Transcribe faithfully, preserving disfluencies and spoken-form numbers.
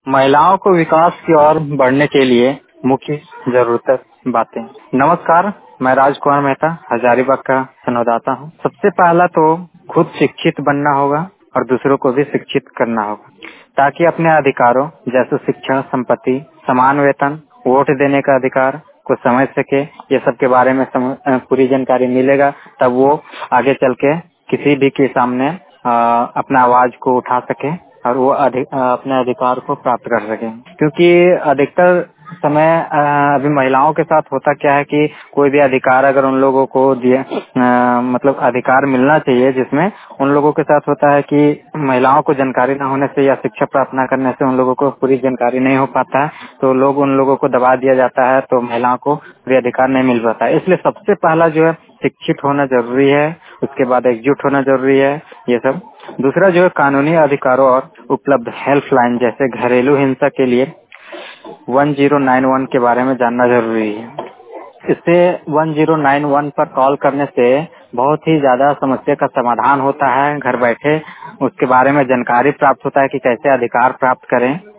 महिलाओं को विकास की ओर बढ़ने के लिए मुख्य जरूरत बातें। नमस्कार, मैं राजकुमार मेहता हजारीबाग का संवाददाता हूँ। सबसे पहला तो खुद शिक्षित बनना होगा और दूसरों को भी शिक्षित करना होगा, ताकि अपने अधिकारों जैसे शिक्षा, संपत्ति, समान वेतन, वोट देने का अधिकार को समझ सके। ये सब के बारे में सम, पूरी जानकारी मिलेगा, तब वो आगे चल के किसी भी के सामने आ, अपना आवाज को उठा सके और वो अधि, आ, अपने अधिकार को प्राप्त कर सके। क्योंकि अधिकतर समय आ, अभी महिलाओं के साथ होता क्या है कि कोई भी अधिकार अगर उन लोगों को दिए, मतलब अधिकार मिलना चाहिए, जिसमें उन लोगों के साथ होता है कि महिलाओं को जानकारी न होने से या शिक्षा प्राप्त न करने से उन लोगों को पूरी जानकारी नहीं हो पाता है, तो लोग उन लोगों को दबा दिया जाता है, तो महिलाओं को पूरी अधिकार नहीं मिल पाता है। इसलिए सबसे पहला जो है शिक्षित होना जरूरी है, उसके बाद एकजुट होना जरूरी है, ये सब। दूसरा जो है कानूनी अधिकारों और उपलब्ध हेल्पलाइन जैसे घरेलू हिंसा के लिए वन जीरो नाइन वन के बारे में जानना जरूरी है। इससे वन जीरो नाइन वन पर कॉल करने से बहुत ही ज्यादा समस्या का समाधान होता है घर बैठे। उसके बारे में जानकारी प्राप्त होता है कि कैसे अधिकार प्राप्त करें।